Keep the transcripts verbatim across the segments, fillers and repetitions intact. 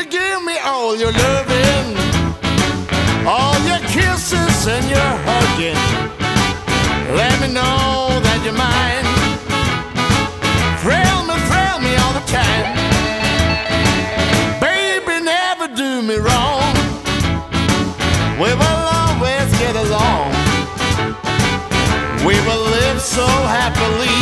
Baby, give me all your loving, all your kisses and your hugging. Let me know that you're mine. Thrill me, thrill me all the time. Baby, never do me wrong. We will always get along. We will live so happily.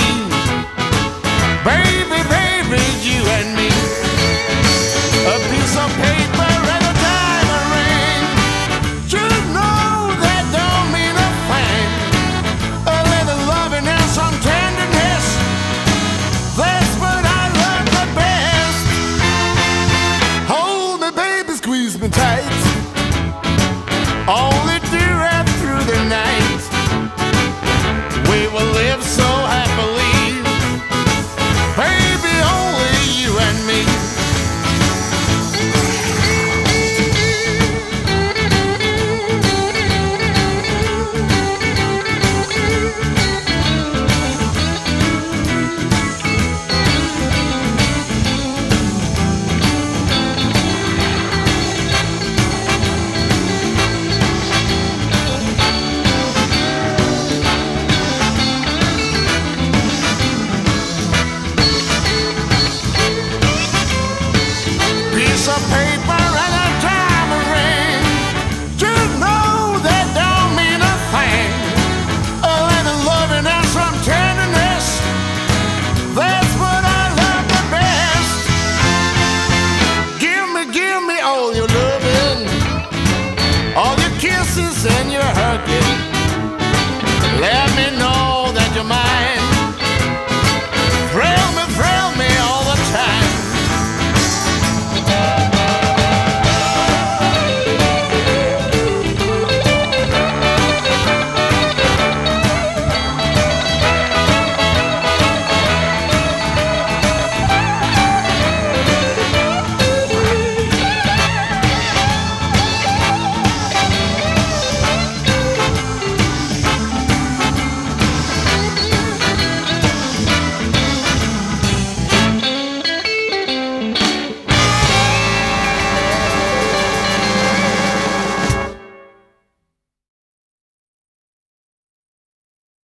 Baby, baby, you and me. A piece of paper and a diamond ring. You know that don't mean a thing. A little loving and some tenderness, that's what I love the best. Hold me, baby, squeeze me tight. Only do right through the night. We will live so happily. Baby, only you and me. Piece of paper